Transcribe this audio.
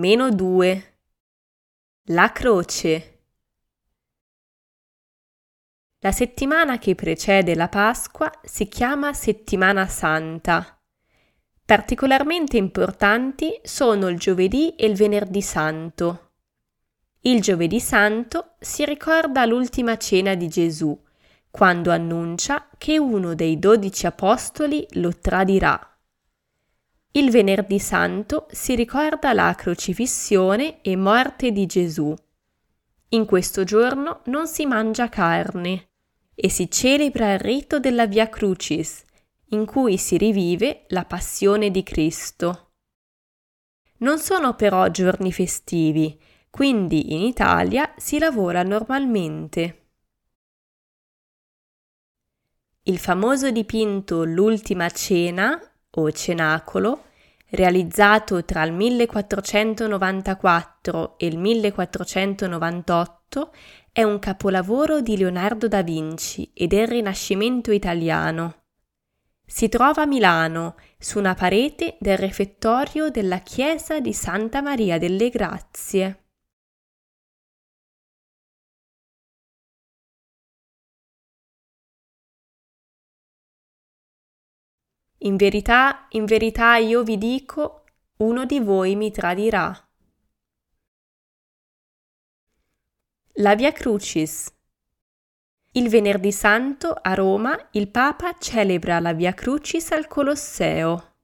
2. La croce. La settimana che precede la Pasqua si chiama Settimana Santa. Particolarmente importanti sono il giovedì e il venerdì santo. Il giovedì santo si ricorda l'ultima cena di Gesù, quando annuncia che uno dei 12 apostoli lo tradirà. Il venerdì santo si ricorda la crocifissione e morte di Gesù. In questo giorno non si mangia carne e si celebra il rito della Via Crucis, in cui si rivive la passione di Cristo. Non sono però giorni festivi, quindi in Italia si lavora normalmente. Il famoso dipinto L'ultima cena, o cenacolo, realizzato tra il 1494 e il 1498, è un capolavoro di Leonardo da Vinci e del Rinascimento italiano. Si trova a Milano, su una parete del refettorio della chiesa di Santa Maria delle Grazie. In verità io vi dico, uno di voi mi tradirà. La Via Crucis. Il venerdì santo a Roma il Papa celebra la Via Crucis al Colosseo.